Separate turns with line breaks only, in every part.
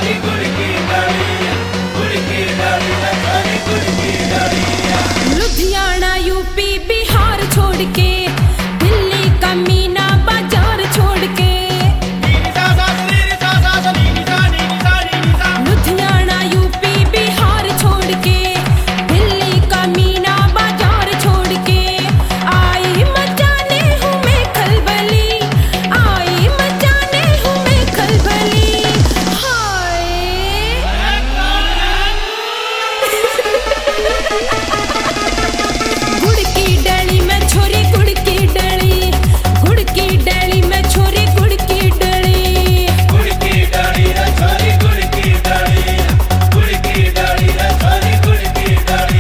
Ludhiana UP Bihar छोड़ के दिल्ली का मीना बाजार छोड़ के लुधियाना यूपी बिहार छोड़ के दिल्ली का मीना बाजार छोड़ के आई मचाने हूँ मैं खलबली, आई मचाने हूँ मैं खलबली। हाय गुड़ की डाली में छोरी गुड़ की डाली, गुड़ की डाली में छोरी गुड़ की डाली।
गुड़ की डाली रे छोरी गुड़ की डाली, गुड़ की डाली रे छोरी गुड़ की डाली।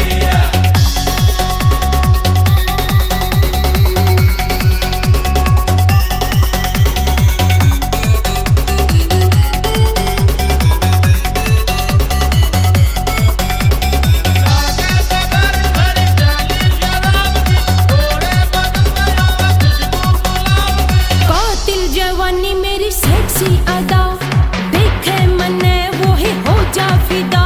कातिल जवानी मेरी सेक्सी अदा, देखे मने वो ही हो जा फिदा।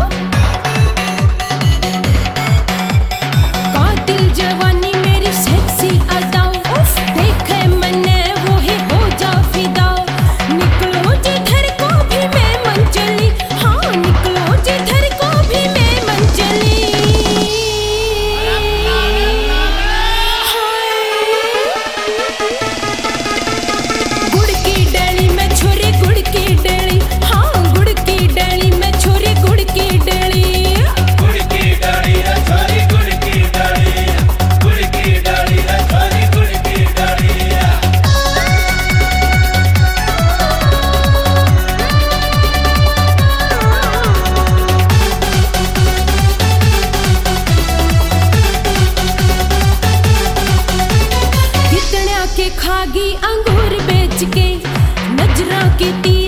कातिल जवानी मेरी सेक्सी अदा, देखे मने वो ही हो जा फिदा। निकलो जिधर को भी मैं मन चली, हाँ निकलो जिधर को भी मैं मन चली। गुड़ की डाली में छोरी गुड़ की डाली, हाँ गुड़ की डाली में छोरी गुड़ की डाली।
गुड़ की डाली रे छोरी गुड़ की डाली, गुड़ की डाली रे छोरी गुड़ की डाली।
कितने के खागी अंगूर बेच के, नजरा की ती